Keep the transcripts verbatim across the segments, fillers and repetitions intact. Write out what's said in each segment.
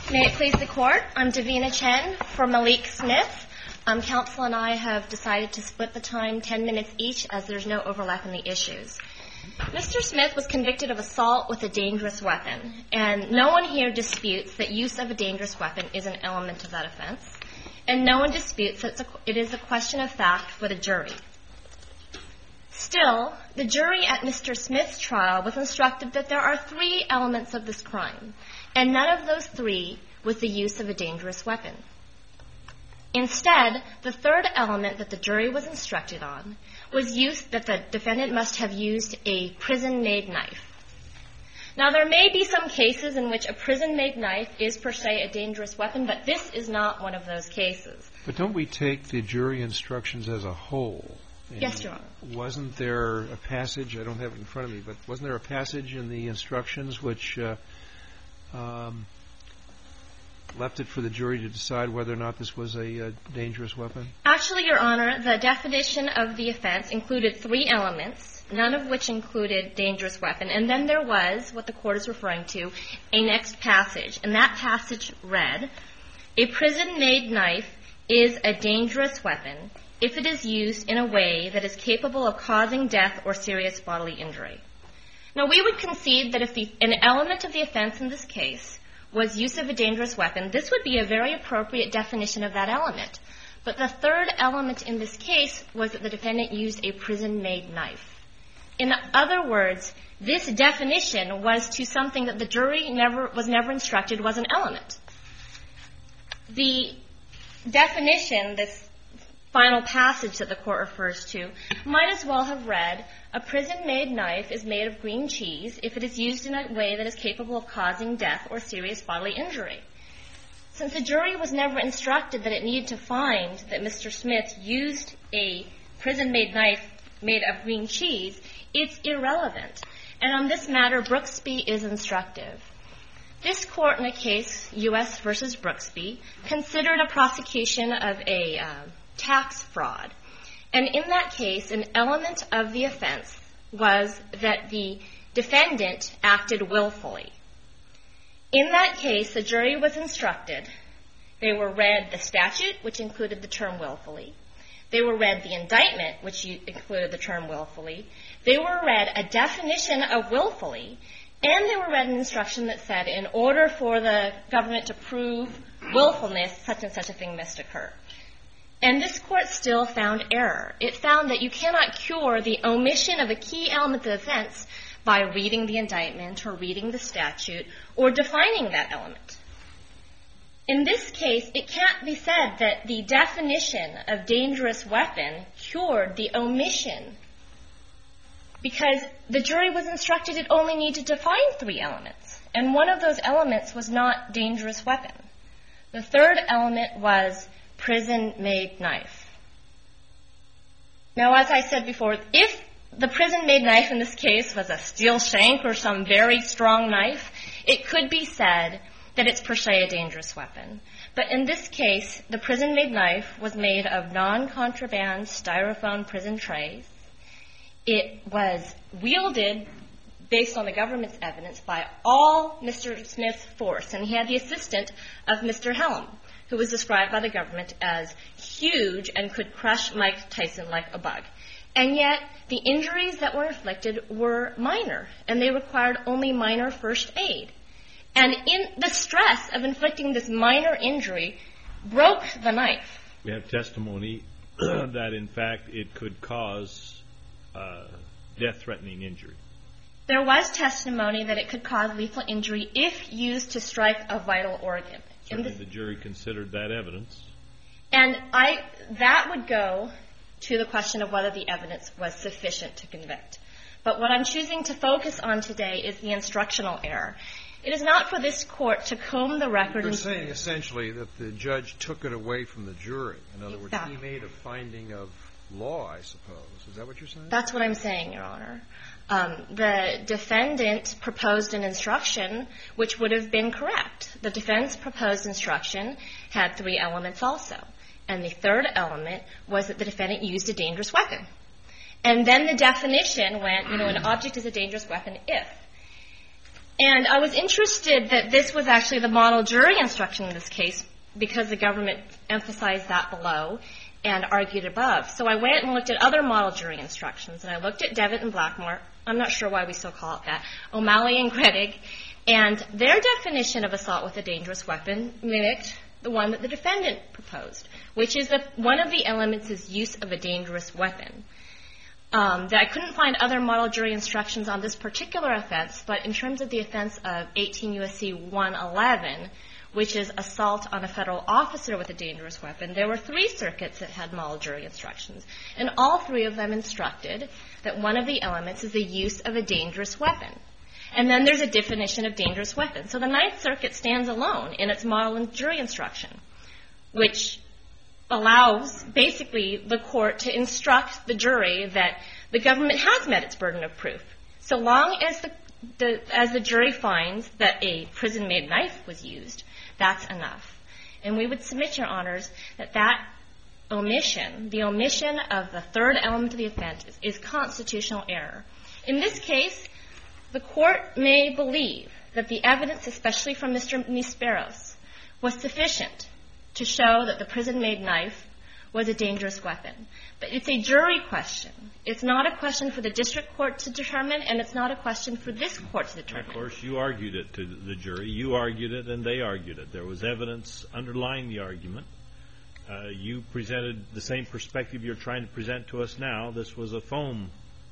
May it please the Court, I'm Davina Chen for Malik Smith. Um, counsel and I have decided to split the time ten minutes each as there's no overlap in the issues. Mister Smith was convicted of assault with a dangerous weapon, and no one here disputes that use of a dangerous weapon is an element of that offense, and no one disputes that it is a question of fact for the jury. Still, the jury at Mister Smith's trial was instructed that there are three elements of this crime, and none of those three was the use of a dangerous weapon. Instead, the third element that the jury was instructed on was use that the defendant must have used a prison-made knife. Now, there may be some cases in which a prison-made knife is per se a dangerous weapon, but this is not one of those cases. But don't we take the jury instructions as a whole? And yes, Your Honor. Wasn't there a passage, I don't have it in front of me, but wasn't there a passage in the instructions which uh, um, left it for the jury to decide whether or not this was a, a dangerous weapon? Actually, Your Honor, the definition of the offense included three elements, none of which included dangerous weapon. And then there was, what the Court is referring to, a next passage. And that passage read, "A prison-made knife is a dangerous weapon if it is used in a way that is capable of causing death or serious bodily injury." Now, we would concede that if the, an element of the offense in this case was use of a dangerous weapon, this would be a very appropriate definition of that element. But the third element in this case was that the defendant used a prison-made knife. In other words, this definition was to something that the jury never was never instructed was an element. The definition, this final passage that the Court refers to, might as well have read, "A prison-made knife is made of green cheese if it is used in a way that is capable of causing death or serious bodily injury." Since the jury was never instructed that it needed to find that Mister Smith used a prison-made knife made of green cheese, it's irrelevant. And on this matter, Brooksby is instructive. This Court, in a case, U S versus Brooksby, considered a prosecution of a uh, tax fraud. And in that case, an element of the offense was that the defendant acted willfully. In that case, the jury was instructed. They were read the statute, which included the term willfully. They were read the indictment, which included the term willfully. They were read a definition of willfully, and they were read an instruction that said, in order for the government to prove willfulness, such and such a thing must occur. And this Court still found error. It found that you cannot cure the omission of a key element of the offense by reading the indictment or reading the statute or defining that element. In this case, it can't be said that the definition of dangerous weapon cured the omission because the jury was instructed it only needed to define three elements, and one of those elements was not dangerous weapon. The third element was prison-made knife. Now, as I said before, if the prison-made knife in this case was a steel shank or some very strong knife, it could be said that it's per se a dangerous weapon. But in this case, the prison-made knife was made of non-contraband styrofoam prison trays. It was wielded, based on the government's evidence, by all Mister Smith's force, and he had the assistant of Mister Helm, who was described by the government as huge and could crush Mike Tyson like a bug. And yet, the injuries that were inflicted were minor, and they required only minor first aid. And in the stress of inflicting this minor injury, broke the knife. We have testimony that, in fact, it could cause uh, death-threatening injury. There was testimony that it could cause lethal injury if used to strike a vital organ. Certainly the jury considered that evidence. And I, that would go to the question of whether the evidence was sufficient to convict. But what I'm choosing to focus on today is the instructional error. It is not for this Court to comb the record. You're saying essentially that the judge took it away from the jury. In other Exactly. words, he made a finding of law, I suppose. Is that what you're saying? That's what I'm saying, Your Honor. Um, the defendant proposed an instruction which would have been correct. The defense proposed instruction had three elements also. And the third element was that the defendant used a dangerous weapon. And then the definition went, you know, an object is a dangerous weapon if. And I was interested that this was actually the model jury instruction in this case because the government emphasized that below and argued above. So I went and looked at other model jury instructions, and I looked at Devitt and Blackmore. I'm not sure why we still call it that. O'Malley and Gredig. And their definition of assault with a dangerous weapon mimicked the one that the defendant proposed, which is that one of the elements is use of a dangerous weapon. Um, that I couldn't find other model jury instructions on this particular offense, but in terms of the offense of eighteen U S C one eleven, which is assault on a federal officer with a dangerous weapon, there were three circuits that had model jury instructions. And all three of them instructed that one of the elements is the use of a dangerous weapon. And then there's a definition of dangerous weapon. So the Ninth Circuit stands alone in its model jury instruction, which allows basically the court to instruct the jury that the government has met its burden of proof. So long as the, the as the jury finds that a prison-made knife was used, that's enough. And we would submit, Your Honors, that that omission, the omission of the third element of the offense, is, is constitutional error. In this case, the court may believe that the evidence, especially from Mister Nisperos, was sufficient to show that the prison-made knife was a dangerous weapon. But it's a jury question. It's not a question for the district court to determine, and it's not a question for this court to determine. Of course, you argued it to the jury. You argued it, and they argued it. There was evidence underlying the argument. Uh, you presented the same perspective you're trying to present to us now. This was a foam,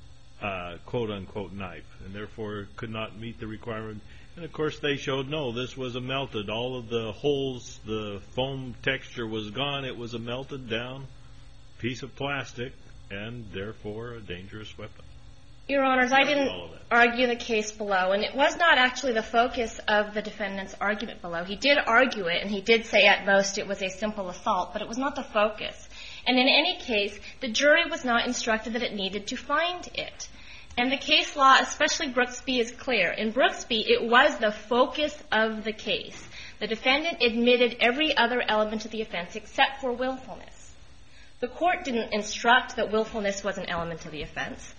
uh, quote-unquote, knife, and therefore could not meet the requirement. And, of course, they showed, no, this was a melted. All of the holes, the foam texture was gone. It was a melted down piece of plastic, and therefore a dangerous weapon. Your Honors, I didn't argue the case below, and it was not actually the focus of the defendant's argument below. He did argue it, and he did say at most it was a simple assault, but it was not the focus. And in any case, the jury was not instructed that it needed to find it. And the case law, especially Brooksby, is clear. In Brooksby, it was the focus of the case. The defendant admitted every other element of the offense except for willfulness. The court didn't instruct that willfulness was an element of the offense.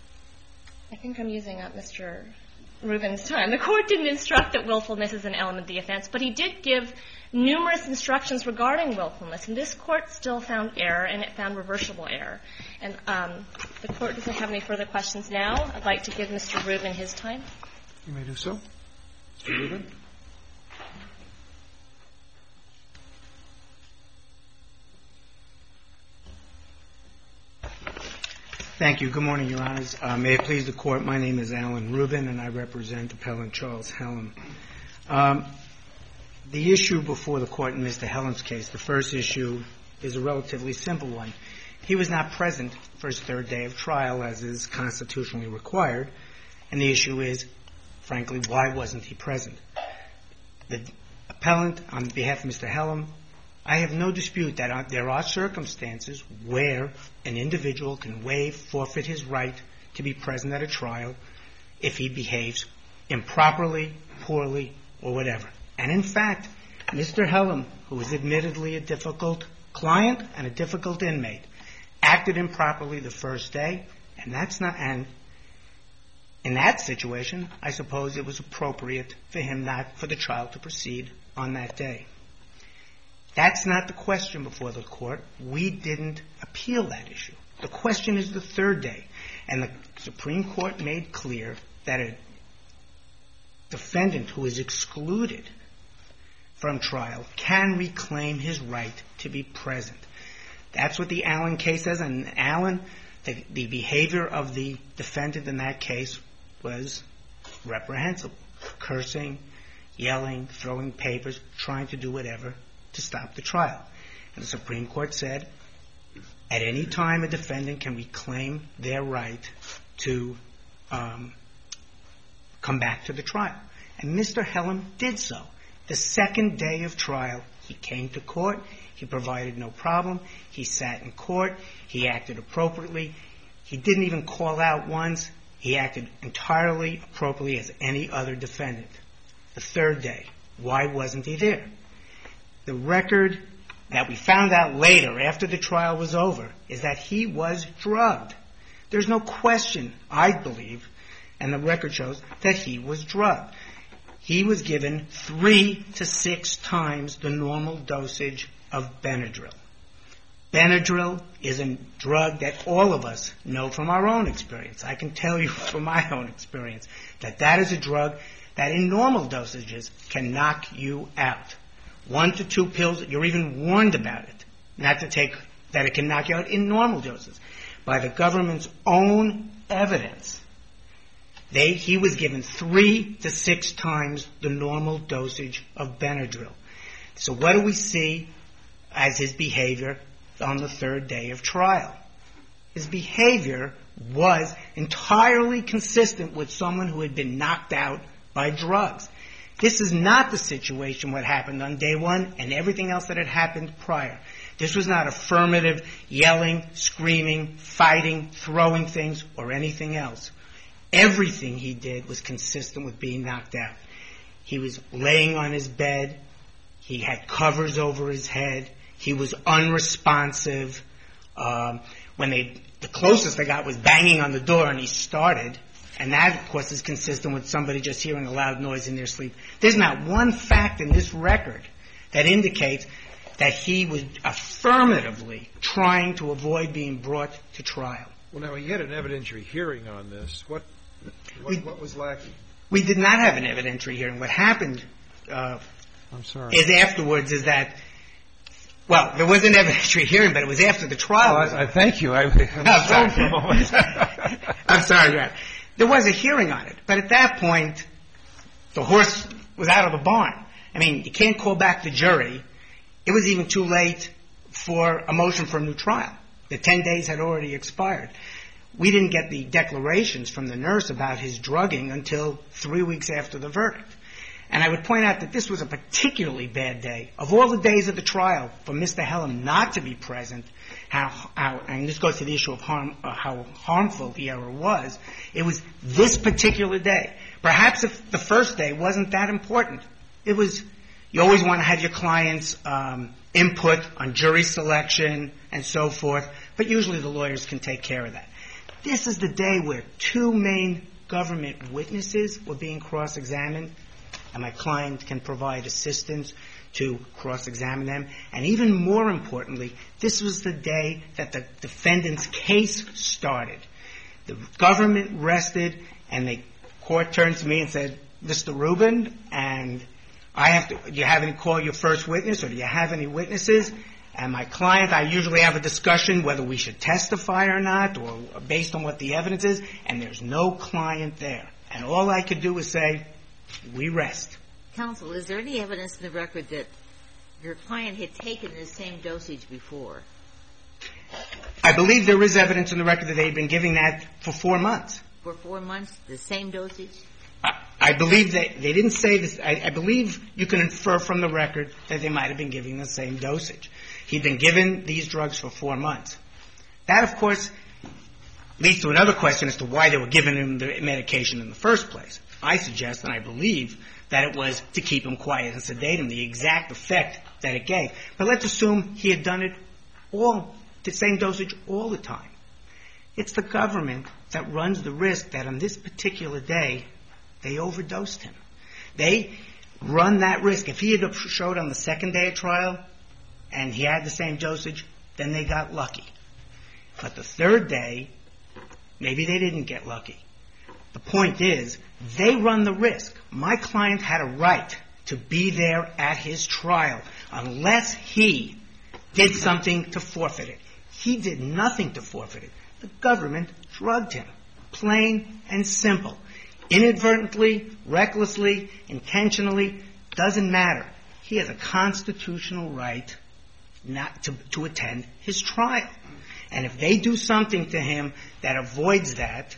I think I'm using up Mister Rubin's time. The court didn't instruct that willfulness is an element of the offense, but he did give numerous instructions regarding willfulness, and this court still found error, and it found reversible error. And um, the court doesn't have any further questions now. I'd like to give Mister Rubin his time. You may do so. Mister Rubin. Thank you. Good morning, Your Honors. Uh, may it please the Court, my name is Alan Rubin, and I represent Appellant Charles Hellam. Um, the issue before the Court in Mister Hellam's case, the first issue, is a relatively simple one. He was not present for his third day of trial, as is constitutionally required, and the issue is, frankly, why wasn't he present? The appellant, on behalf of Mister Hellam, I have no dispute that there are circumstances where an individual can waive, forfeit his right to be present at a trial if he behaves improperly, poorly, or whatever. And in fact, Mister Hellam, who is admittedly a difficult client and a difficult inmate, acted improperly the first day, and that's not, and in that situation, I suppose it was appropriate for him not, for the trial to proceed on that day. That's not the question before the Court. We didn't appeal that issue. The question is the third day. And the Supreme Court made clear that a defendant who is excluded from trial can reclaim his right to be present. That's what the Allen case says. And Allen, the, the behavior of the defendant in that case was reprehensible. Cursing, yelling, throwing papers, trying to do whatever to stop the trial. And the Supreme Court said, at any time a defendant can reclaim their right to um, come back to the trial. And Mister Hellam did so. The second day of trial, he came to court. He provided no problem. He sat in court. He acted appropriately. He didn't even call out once. He acted entirely appropriately as any other defendant. The third day, why wasn't he there? The record that we found out later, after the trial was over, is that he was drugged. There's no question, I believe, and the record shows, that he was drugged. he was given three to six times the normal dosage of Benadryl. Benadryl is a drug that all of us know from our own experience. I can tell you from my own experience that that is a drug that in normal dosages can knock you out. One to two pills, you're even warned about it, not to take, that it can knock you out in normal doses. By the government's own evidence, they, he was given three to six times the normal dosage of Benadryl. So what do we see as his behavior on the third day of trial? His behavior was entirely consistent with someone who had been knocked out by drugs. This is not the situation what happened on day one and everything else that had happened prior. This was not affirmative yelling, screaming, fighting, throwing things, or anything else. Everything he did was consistent with being knocked out. He was laying on his bed. He had covers over his head. He was unresponsive. Um, when they, the closest they got was banging on the door, and he started. And that, of course, is consistent with somebody just hearing a loud noise in their sleep. There's not one fact in this record that indicates that he was affirmatively trying to avoid being brought to trial. Well, now, he had an evidentiary hearing on this. What, what, we, what was lacking? We did not have an evidentiary hearing. What happened uh, I'm sorry. is afterwards is that, well, there was an evidentiary hearing, but it was after the trial. Oh, I, I thank you. I, I'm sorry for a moment. I'm sorry, Your Honor. There was a hearing on it, but at that point, the horse was out of the barn. I mean, you can't call back the jury. It was even too late for a motion for a new trial. The ten days had already expired. We didn't get the declarations from the nurse about his drugging until three weeks after the verdict. And I would point out that this was a particularly bad day. Of all the days of the trial, for Mister Hellam not to be present, how, how and this goes to the issue of harm, uh, how harmful the error was, it was this particular day. Perhaps if the first day wasn't that important. It was, you always want to have your client's um, input on jury selection and so forth, but usually the lawyers can take care of that. This is the day where two main government witnesses were being cross-examined, and my client can provide assistance to cross-examine them. And even more importantly, this was the day that the defendant's case started. The government rested, and the court turned to me and said, Mister Rubin, and I have to, do you have any call your first witness, or do you have any witnesses? And my client, I usually have a discussion whether we should testify or not, or based on what the evidence is, and there's no client there. And all I could do was say, we rest. Counsel, is there any evidence in the record that your client had taken the same dosage before? I believe there is evidence in the record that they had been giving that for four months. For four months, the same dosage? I, I believe that they didn't say this. I, I believe you can infer from the record that they might have been giving the same dosage. He'd been given these drugs for four months. That, of course, leads to another question as to why they were giving him the medication in the first place. I suggest, and I believe, that it was to keep him quiet and sedate him, the exact effect that it gave. But let's assume he had done it all, the same dosage all the time. It's the government that runs the risk that on this particular day, they overdosed him. They run that risk. If he had showed on the second day of trial and he had the same dosage, then they got lucky. But the third day, maybe they didn't get lucky. The point is, they run the risk. My client had a right to be there at his trial unless he did something to forfeit it. He did nothing to forfeit it. The government drugged him. Plain and simple. Inadvertently, recklessly, intentionally, doesn't matter. He has a constitutional right not to, to attend his trial. And if they do something to him that avoids that,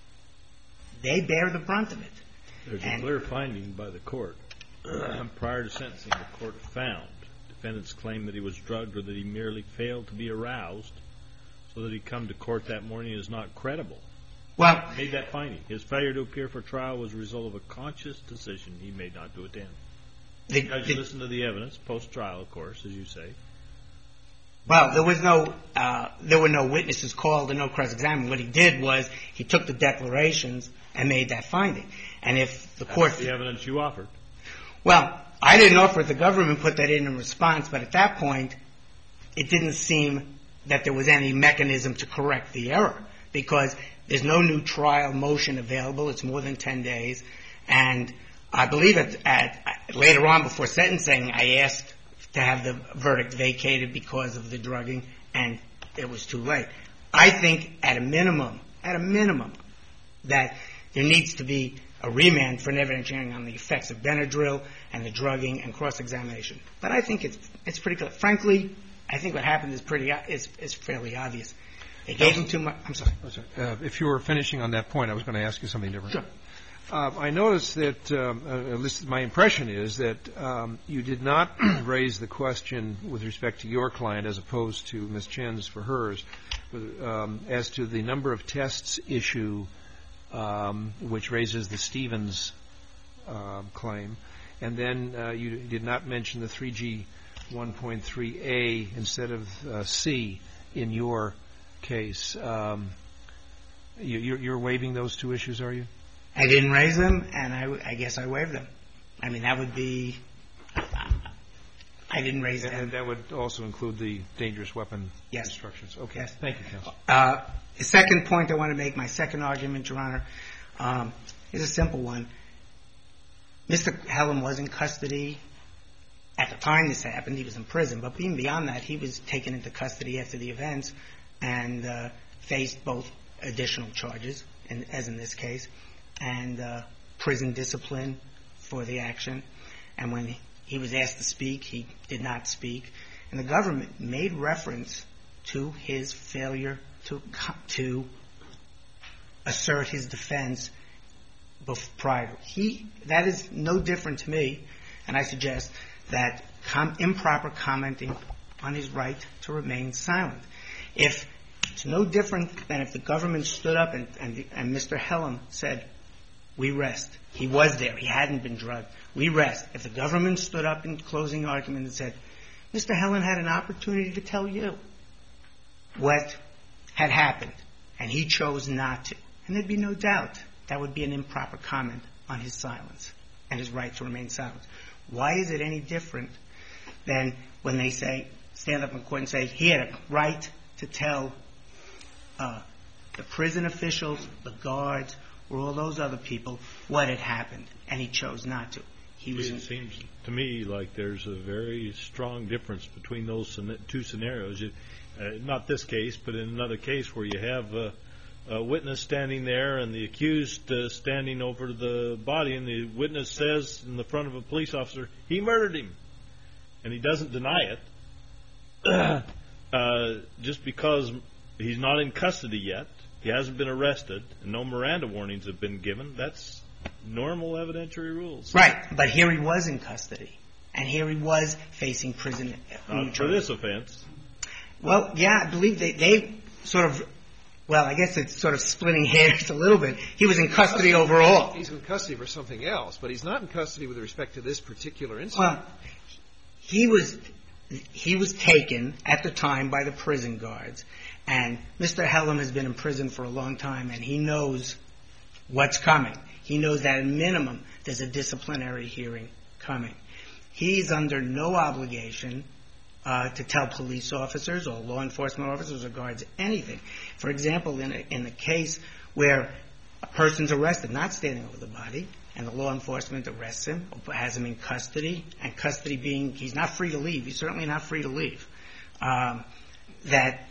they bear the brunt of it. There's and a clear finding by the court. Prior to sentencing, the court found defendant's claim that he was drugged or that he merely failed to be aroused so that he'd come to court that morning is not credible. Well, made that finding. His failure to appear for trial was a result of a conscious decision he made not to attend. The, Judge the, listened to the evidence, post-trial, of course, as you say. Well, there was no, uh, there were no witnesses called and no cross-examined. What he did was he took the declarations and made that finding. And if the court... That's the evidence you offered. Well, I didn't offer it. The government put that in in response. But at that point, it didn't seem that there was any mechanism to correct the error because there's no new trial motion available. It's more than ten days. And I believe at, at later on before sentencing, I asked to have the verdict vacated because of the drugging, and it was too late. I think at a minimum, at a minimum, that there needs to be a remand for an evidentiary hearing on the effects of Benadryl and the drugging and cross-examination. But I think it's it's pretty clear. Frankly, I think what happened is pretty is is fairly obvious. They gave him too much. I'm sorry. I'm sorry. Uh, if you were finishing on that point, I was going to ask you something different. Sure. Uh, I noticed that, um, uh, at least my impression is that um, you did not raise the question with respect to your client as opposed to Miz Chen's for hers, but, um, as to the number of tests issue, um, which raises the Stevens uh, claim. And then uh, you did not mention the three G one point three A instead of uh, C in your case. Um, you, you're, you're waiving those two issues, are you? I didn't raise them, and I, I guess I waived them. I mean, that would be... I didn't raise them. And that would also include the dangerous weapon yes. instructions. Okay. Yes. Thank you, counsel. Uh, the second point I want to make, my second argument, Your Honor, um, is a simple one. Mister Helm was in custody at the time this happened. He was in prison. But even beyond that, he was taken into custody after the events and uh, faced both additional charges, in, as in this case, and uh, prison discipline for the action. And when he was asked to speak, he did not speak. And the government made reference to his failure to to assert his defense prior. He that is no different to me, and I suggest that com- improper commenting on his right to remain silent. If it's no different than if the government stood up and, and, and Mister Helm said, "We rest." He was there. He hadn't been drugged. We rest. If the government stood up in closing argument and said, "Mister Helm had an opportunity to tell you what had happened, and he chose not to," and there'd be no doubt that would be an improper comment on his silence and his right to remain silent. Why is it any different than when they say, stand up in court and say, he had a right to tell uh, the prison officials, the guards, or all those other people what had happened, and he chose not to? He was. It seems to me like there's a very strong difference between those two scenarios. It, uh, not this case, but in another case where you have a, a witness standing there and the accused uh, standing over the body, and the witness says in the front of a police officer, "He murdered him," and he doesn't deny it. uh, just because he's not in custody yet, he hasn't been arrested, and no Miranda warnings have been given. That's normal evidentiary rules. Right, but here he was in custody, and here he was facing prison. Not for this offense. Well, yeah, I believe they, they sort of, well, I guess it's sort of splitting hairs a little bit. He was in custody overall. He's in custody for something else, but he's not in custody with respect to this particular incident. Well, he was he was taken at the time by the prison guards, and Mister Helm has been in prison for a long time, and he knows what's coming. He knows that at minimum there's a disciplinary hearing coming. He's under no obligation uh, to tell police officers or law enforcement officers or guards anything. For example, in a, in a case where a person's arrested, not standing over the body, and the law enforcement arrests him, or has him in custody, and custody being, he's not free to leave. He's certainly not free to leave. Um, that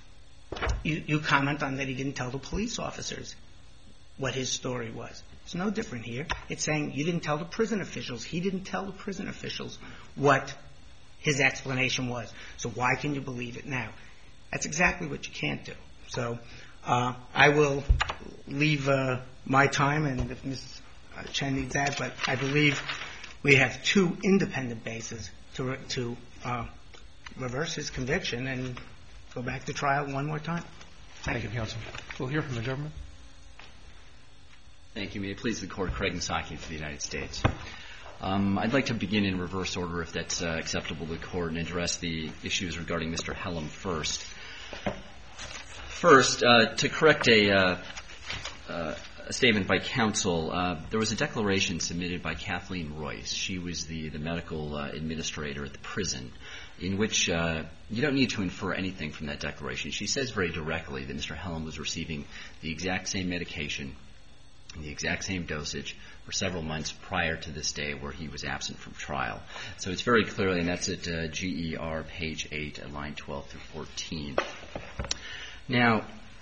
you, you comment on that he didn't tell the police officers what his story was. It's no different here. It's saying you didn't tell the prison officials. He didn't tell the prison officials what his explanation was. So why can you believe it now? That's exactly what you can't do. So uh, I will leave uh, my time, and if Miz Chen needs that, but I believe we have two independent bases to re- to uh, reverse his conviction and go back to trial one more time. Thank you, counsel. We'll hear from the government. Thank you. May it please the Court, Craig Nsaki for the United States. Um, I'd like to begin in reverse order, if that's uh, acceptable to the Court, and address the issues regarding Mister Hellam first. First, uh, to correct a, uh, uh, a statement by counsel, uh, there was a declaration submitted by Kathleen Royce. She was the, the medical uh, administrator at the prison, in which uh, you don't need to infer anything from that declaration. She says very directly that Mister Hellam was receiving the exact same medication, the exact same dosage for several months prior to this day where he was absent from trial. So it's very clearly, and that's at uh, G E R page eight, at line twelve through fourteen. Now,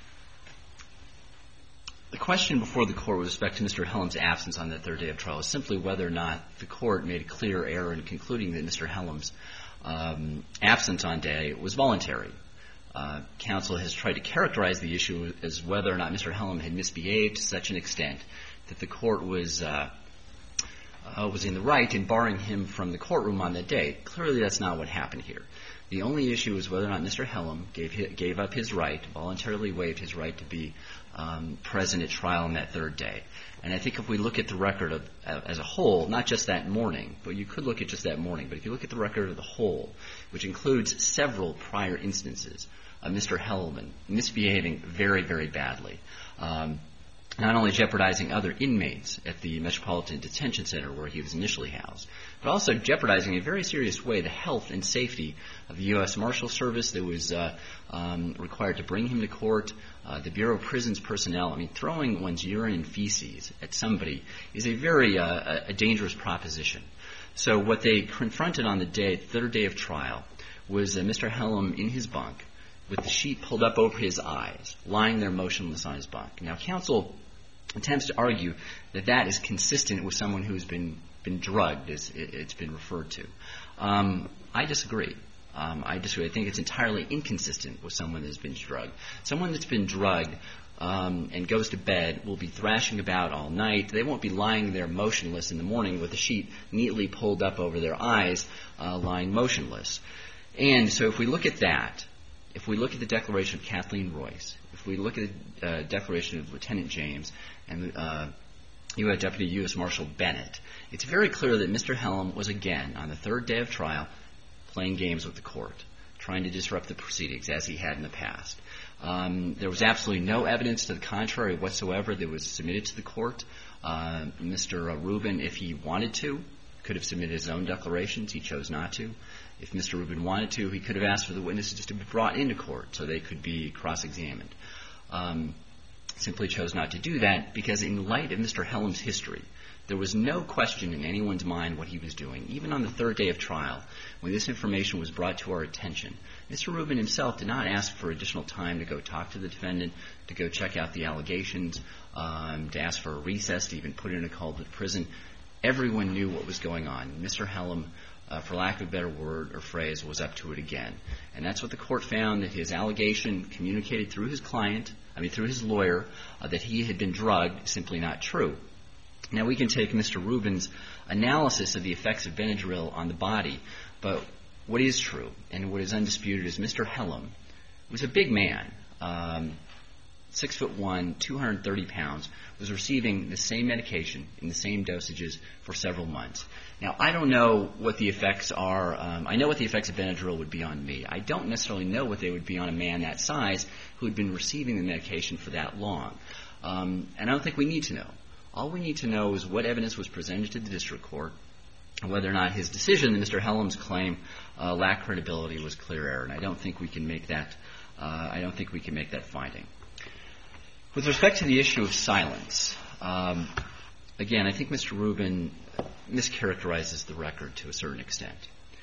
the question before the Court with respect to Mister Hellam's absence on that third day of trial is simply whether or not the Court made a clear error in concluding that Mister Hellam's um, absence on day was voluntary. Uh, counsel has tried to characterize the issue as whether or not Mister Hellam had misbehaved to such an extent that the Court was uh, uh, was in the right in barring him from the courtroom on that day. Clearly, that's not what happened here. The only issue is whether or not Mister Hellam gave gave up his right, voluntarily waived his right to be um, present at trial on that third day. And I think if we look at the record of, uh, as a whole, not just that morning, but you could look at just that morning, but if you look at the record of the whole, which includes several prior instances of Mister Hellam misbehaving very, very badly, um, not only jeopardizing other inmates at the Metropolitan Detention Center where he was initially housed, but also jeopardizing in a very serious way the health and safety of the U S Marshal Service that was uh, um, required to bring him to court, uh, the Bureau of Prisons personnel. I mean, throwing one's urine and feces at somebody is a very uh, a dangerous proposition. So what they confronted on the day, third day of trial, was uh, Mister Hellam in his bunk with the sheet pulled up over his eyes, lying there motionless on his bunk. Now, counsel attempts to argue that that is consistent with someone who's been been drugged, as it's been referred to. Um, I disagree. Um, I disagree. I think it's entirely inconsistent with someone that's been drugged. Someone that's been drugged um, and goes to bed will be thrashing about all night. They won't be lying there motionless in the morning with a sheet neatly pulled up over their eyes, uh, lying motionless. And so if we look at that, if we look at the declaration of Kathleen Royce, if we look at the uh, declaration of Lieutenant James and uh, U S Deputy U S Marshal Bennett, it's very clear that Mister Hellam was again, on the third day of trial, playing games with the court, trying to disrupt the proceedings as he had in the past. Um, there was absolutely no evidence to the contrary whatsoever that was submitted to the court. Uh, Mister Rubin, if he wanted to, could have submitted his own declarations. He chose not to. If Mister Rubin wanted to, he could have asked for the witnesses to be brought into court so they could be cross-examined. Um, simply chose not to do that because in light of Mister Hellam's history, there was no question in anyone's mind what he was doing. Even on the third day of trial, when this information was brought to our attention, Mister Rubin himself did not ask for additional time to go talk to the defendant, to go check out the allegations, um, to ask for a recess, to even put in a call to the prison. Everyone knew what was going on. Mister Hellam, uh, for lack of a better word or phrase, was up to it again. And that's what the court found, that his allegation communicated through his client, I mean through his lawyer, uh, that he had been drugged, simply not true. Now, we can take Mister Rubin's analysis of the effects of Benadryl on the body, but what is true and what is undisputed is Mister Hellam was a big man, um, six foot one, two hundred thirty pounds, was receiving the same medication in the same dosages for several months. Now, I don't know what the effects are. Um, I know what the effects of Benadryl would be on me. I don't necessarily know what they would be on a man that size who had been receiving the medication for that long. Um, and I don't think we need to know. All we need to know is what evidence was presented to the district court, and whether or not his decision that Mister Hellam's claim uh, lacked credibility was clear error. And I don't think we can make that. Uh, I don't think we can make that finding. With respect to the issue of silence, um, again, I think Mister Rubin mischaracterizes the record to a certain extent.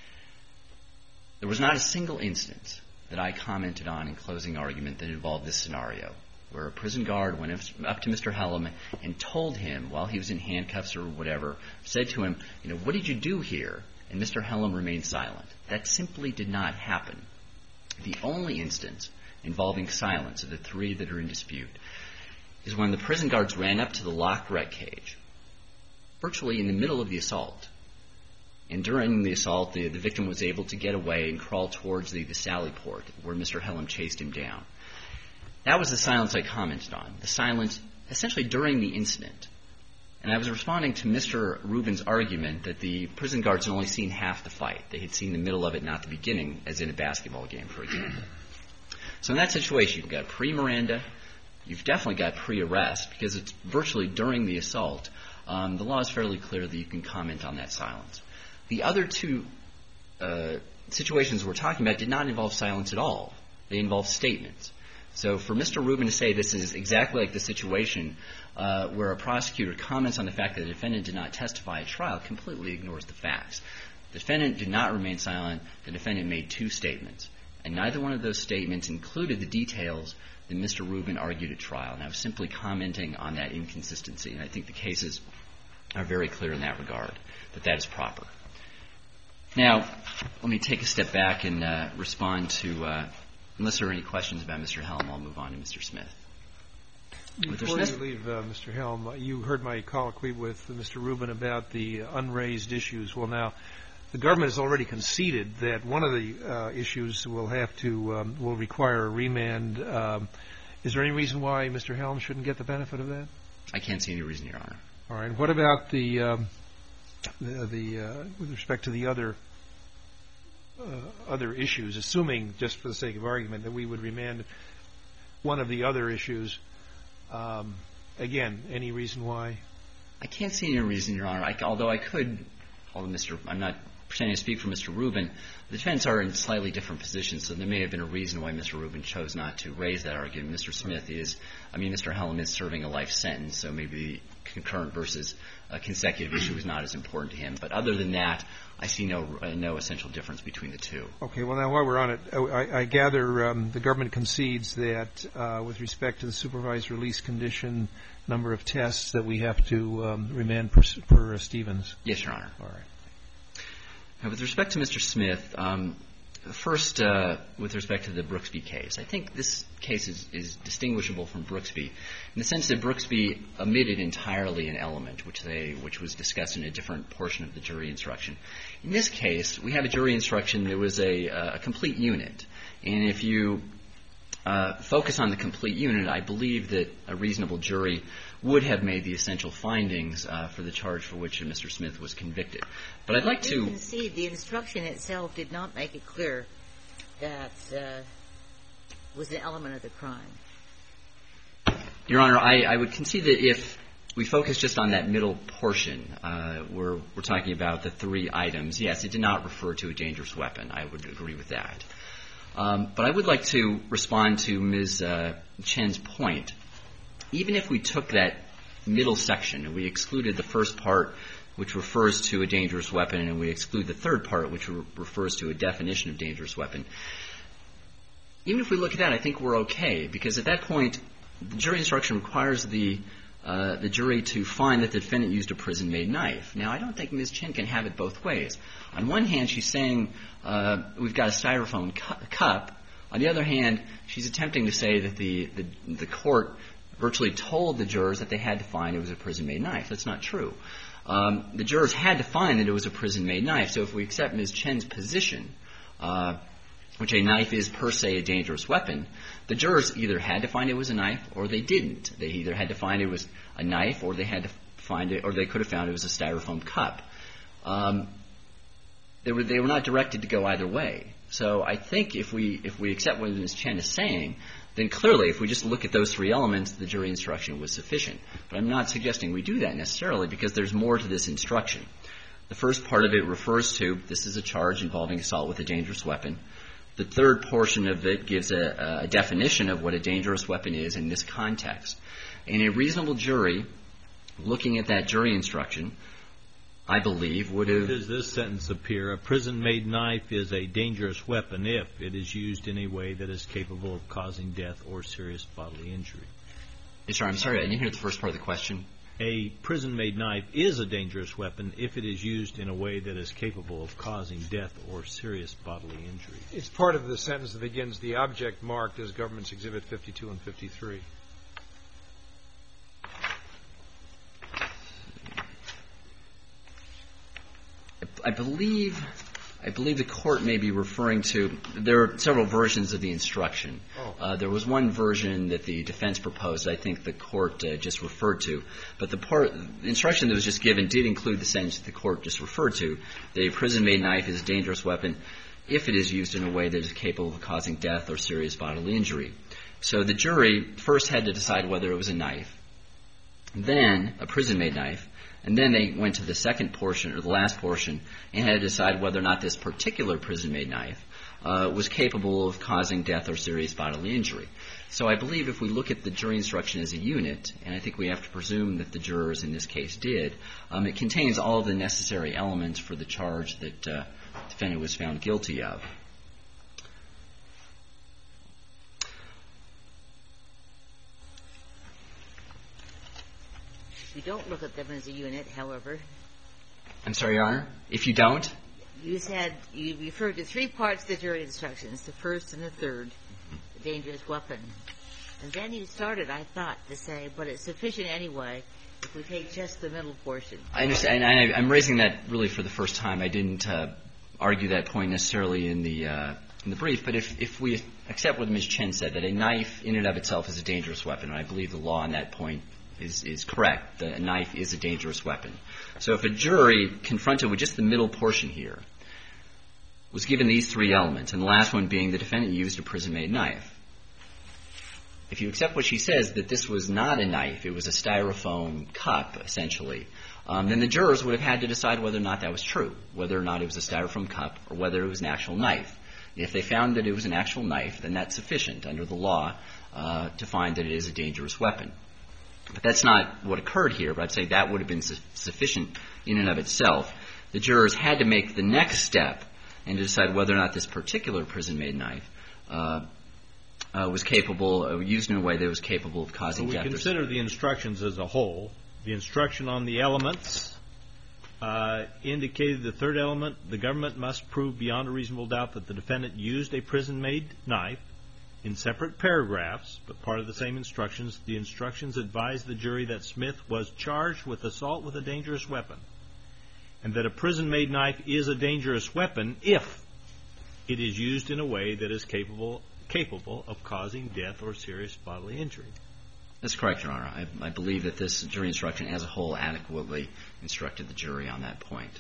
There was not a single instance that I commented on in closing argument that involved this scenario, where a prison guard went up to Mister Hellam and told him, while he was in handcuffs or whatever, said to him, you know, what did you do here? And Mister Hellam remained silent. That simply did not happen. The only instance involving silence of the three that are in dispute is when the prison guards ran up to the locked rat cage, virtually in the middle of the assault. And during the assault, the, the victim was able to get away and crawl towards the, the sally port, where Mister Hellam chased him down. That was the silence I commented on. The silence, essentially during the incident, And I was responding to Mister Rubin's argument that the prison guards had only seen half the fight. They had seen the middle of it, not the beginning, as in a basketball game, for example. So in that situation, you've got pre-Miranda, you've definitely got pre-arrest, because it's virtually during the assault. Um, the law is fairly clear that you can comment on that silence. The other two uh, situations we're talking about did not involve silence at all. They involved statements. So for Mister Rubin to say this is exactly like the situation uh, where a prosecutor comments on the fact that the defendant did not testify at trial completely ignores the facts. The defendant did not remain silent. The defendant made two statements. And neither one of those statements included the details that Mister Rubin argued at trial. And I was simply commenting on that inconsistency. And I think the cases are very clear in that regard, that that is proper. Now, let me take a step back and uh, respond to, uh, unless there are any questions about Mister Helm, I'll move on to Mister Smith. Before you leave, uh, Mister Helm, uh, you heard my colloquy with Mister Rubin about the unraised issues. Well, now, the government has already conceded that one of the uh, issues will have to, um, will require a remand. Um, is there any reason why Mister Helm shouldn't get the benefit of that? I can't see any reason, Your Honor. All right. What about the, um, the, the uh, with respect to the other uh, other issues, assuming, just for the sake of argument, that we would remand one of the other issues? Um, again, any reason why? I can't see any reason, Your Honor. I, although I could, although Mister I'm not pretending to speak for Mister Rubin, the defendants are in slightly different positions, so there may have been a reason why Mister Rubin chose not to raise that argument. Mister Smith is, I mean, Mister Helm is serving a life sentence, so maybe the concurrent versus uh, consecutive issue is not as important to him. But other than that, I see no uh, no essential difference between the two. Okay. Well, now, while we're on it, I, I gather um, the government concedes that uh, with respect to the supervised release condition number of tests that we have to um, remand per, per uh, Stevens. Yes, Your Honor. All right. Now, with respect to Mister Smith, um, first, uh, with respect to the Brooksby case, I think this case is, is distinguishable from Brooksby in the sense that Brooksby omitted entirely an element, which they, which was discussed in a different portion of the jury instruction. In this case, we have a jury instruction that was a, a complete unit, and if you uh, focus on the complete unit, I believe that a reasonable jury would have made the essential findings uh, for the charge for which Mister Smith was convicted. But I'd like to You concede the instruction itself did not make it clear that uh, was an element of the crime. Your Honor, I, I would concede that if we focus just on that middle portion, uh, where we're talking about the three items, yes, it did not refer to a dangerous weapon. I would agree with that. Um, but I would like to respond to Miz Uh, Chen's point. Even if we took that middle section and we excluded the first part, which refers to a dangerous weapon, and we exclude the third part, which re- refers to a definition of dangerous weapon, even if we look at that, I think we're okay, because at that point, the jury instruction requires the uh, the jury to find that the defendant used a prison-made knife. Now, I don't think Miz Chen can have it both ways. On one hand, she's saying uh, we've got a styrofoam cu- cup. On the other hand, she's attempting to say that the, the, the court virtually told the jurors that they had to find it was a prison-made knife. That's not true. Um, the jurors had to find that it was a prison-made knife. So if we accept Miz Chen's position, uh, which a knife is per se a dangerous weapon, the jurors either had to find it was a knife or they didn't. They either had to find it was a knife or they had to find it, or they could have found it was a styrofoam cup. Um, they were they were not directed to go either way. So I think if we if we accept what Miz Chen is saying, then clearly, if we just look at those three elements, the jury instruction was sufficient. But I'm not suggesting we do that necessarily, because there's more to this instruction. The first part of it refers to this is a charge involving assault with a dangerous weapon. The third portion of it gives a, a definition of what a dangerous weapon is in this context. And a reasonable jury, looking at that jury instruction, I believe, would have... Does this sentence appear? A prison-made knife is a dangerous weapon if it is used in a way that is capable of causing death or serious bodily injury. Yes, sir. I'm sorry. I didn't hear the first part of the question. A prison-made knife is a dangerous weapon if it is used in a way that is capable of causing death or serious bodily injury. It's part of the sentence that begins, the object marked as Government's Exhibit fifty-two and fifty-three. I believe I believe the court may be referring to, there are several versions of the instruction. Oh. Uh, there was one version that the defense proposed, I think the court uh, just referred to. But the part, the instruction that was just given did include the sentence that the court just referred to, that a prison-made knife is a dangerous weapon if it is used in a way that is capable of causing death or serious bodily injury. So the jury first had to decide whether it was a knife, then a prison-made knife, and then they went to the second portion, or the last portion, and had to decide whether or not this particular prison-made knife uh, was capable of causing death or serious bodily injury. So I believe if we look at the jury instruction as a unit, and I think we have to presume that the jurors in this case did, um, it contains all of the necessary elements for the charge that uh, the defendant was found guilty of. We don't look at them as a unit, however. I'm sorry, Your Honor? If you don't? You said, you referred to three parts of the jury instructions, the first and the third, the dangerous weapon. And then you started, I thought, to say, but it's sufficient anyway if we take just the middle portion. I understand. I, I'm raising that really for the first time. I didn't uh, argue that point necessarily in the uh, in the brief, but if, if we accept what Miz Chen said, that a knife in and of itself is a dangerous weapon, and I believe the law on that point is, is correct. The knife is a dangerous weapon. So if a jury confronted with just the middle portion here was given these three elements, and the last one being the defendant used a prison-made knife, if you accept what she says, that this was not a knife, it was a styrofoam cup, essentially, um, then the jurors would have had to decide whether or not that was true, whether or not it was a styrofoam cup or whether it was an actual knife. If they found that it was an actual knife, then that's sufficient under the law uh, to find that it is a dangerous weapon. But that's not what occurred here, but I'd say that would have been su- sufficient in and of itself. The jurors had to make the next step and to decide whether or not this particular prison-made knife uh, uh, was capable, uh, used in a way that was capable of causing so we death. We consider the instructions as a whole. The instruction on the elements uh, indicated the third element, the government must prove beyond a reasonable doubt that the defendant used a prison-made knife. In separate paragraphs, but part of the same instructions, the instructions advised the jury that Smith was charged with assault with a dangerous weapon, and that a prison-made knife is a dangerous weapon if it is used in a way that is capable capable of causing death or serious bodily injury. That's correct, Your Honor. I, I believe that this jury instruction as a whole adequately instructed the jury on that point.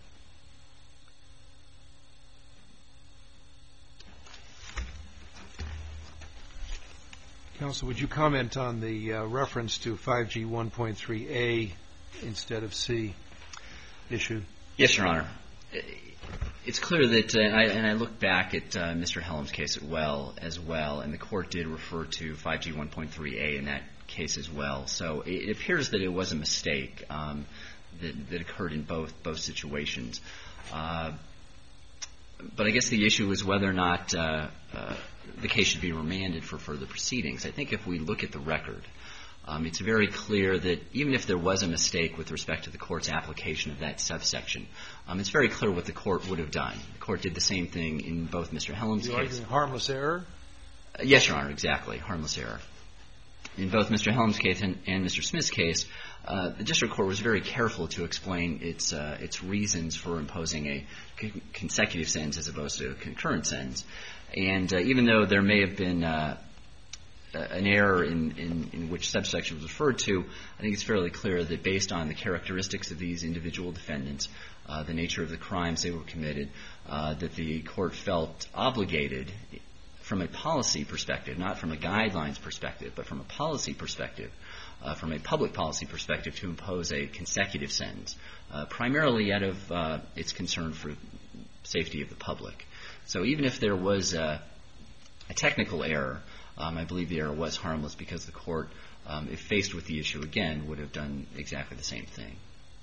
Counsel, would you comment on the uh, reference to five G one point three A instead of C issue? Yes, Your Honor. It's clear that, uh, and, I, and I look back at uh, Mister Hellam's case as well, as well, and the court did refer to five G one point three A in that case as well. So it, it appears that it was a mistake um, that, that occurred in both both situations. Uh, but I guess the issue is whether or not uh, uh, the case should be remanded for further proceedings. I think if we look at the record, um, it's very clear that even if there was a mistake with respect to the court's application of that subsection, um, it's very clear what the court would have done. The court did the same thing in both Mister Hellam's You're case. arguing harmless error? Uh, yes, Your Honor, exactly, harmless error. In both Mister Hellam's case and, and Mister Smith's case, uh, the district court was very careful to explain its uh, its reasons for imposing a c- consecutive sentence as opposed to a concurrent sentence. And uh, even though there may have been uh, an error in, in, in which subsection was referred to, I think it's fairly clear that based on the characteristics of these individual defendants, uh, the nature of the crimes they were committed, uh, that the court felt obligated from a policy perspective, not from a guidelines perspective, but from a policy perspective, uh, from a public policy perspective, to impose a consecutive sentence, uh, primarily out of uh, its concern for safety of the public. So even if there was a, a technical error, um, I believe the error was harmless because the court, um, if faced with the issue again, would have done exactly the same thing.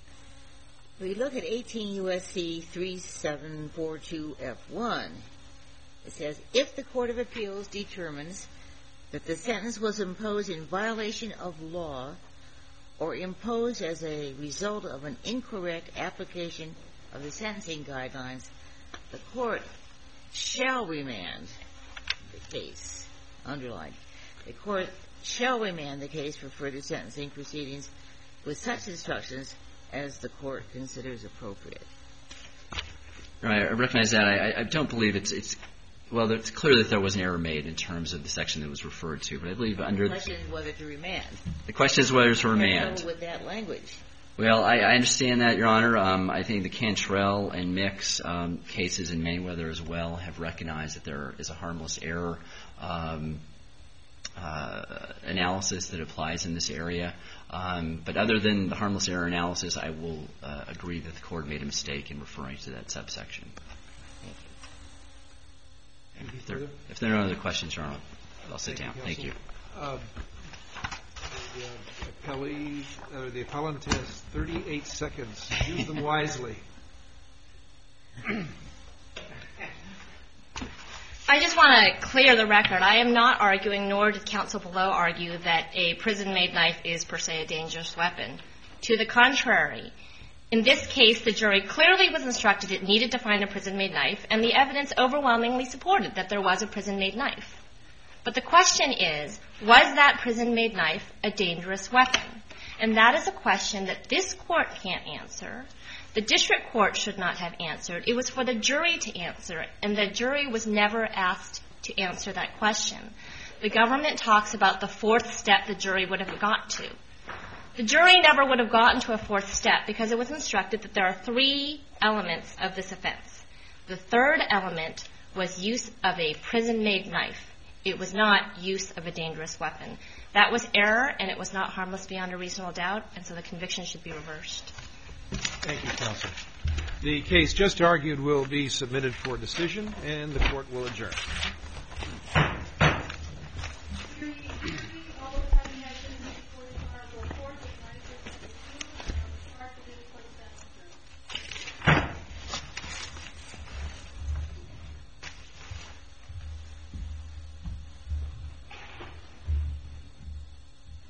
We look at eighteen U S C thirty-seven forty-two F one. It says, if the Court of Appeals determines that the sentence was imposed in violation of law or imposed as a result of an incorrect application of the sentencing guidelines, the court shall remand the case, underlined. The court shall remand the case for further sentencing proceedings with such instructions as the court considers appropriate. Right. I recognize that. I, I don't believe it's, it's, well, it's clear that there was an error made in terms of the section that was referred to, but I believe under The question is whether to remand. The question is whether to remand. With that language. Well, I, I understand that, Your Honor. Um, I think the Cantrell and Mix um, cases in Mayweather as well have recognized that there is a harmless error um, uh, analysis that applies in this area. Um, but other than the harmless error analysis, I will uh, agree that the Court made a mistake in referring to that subsection. Thank you. If there, if there are no other questions, Your Honor, I'll sit Thank down. You, Thank you. Uh, the, uh, appellee, uh, the appellant has thirty-eight seconds. Use them wisely. I just want to clear the record. I am not arguing, nor did counsel below argue, that a prison-made knife is per se a dangerous weapon. To the contrary, in this case, the jury clearly was instructed it needed to find a prison-made knife, and the evidence overwhelmingly supported that there was a prison-made knife. But the question is, was that prison-made knife a dangerous weapon? And that is a question that this Court can't answer. The district court should not have answered. It was for the jury to answer it, and the jury was never asked to answer that question. The government talks about the fourth step the jury would have got to. The jury never would have gotten to a fourth step because it was instructed that there are three elements of this offense. The third element was use of a prison-made knife. It was not use of a dangerous weapon. That was error, and it was not harmless beyond a reasonable doubt, and so the conviction should be reversed. Thank you, counsel. The case just argued will be submitted for decision, and the Court will adjourn.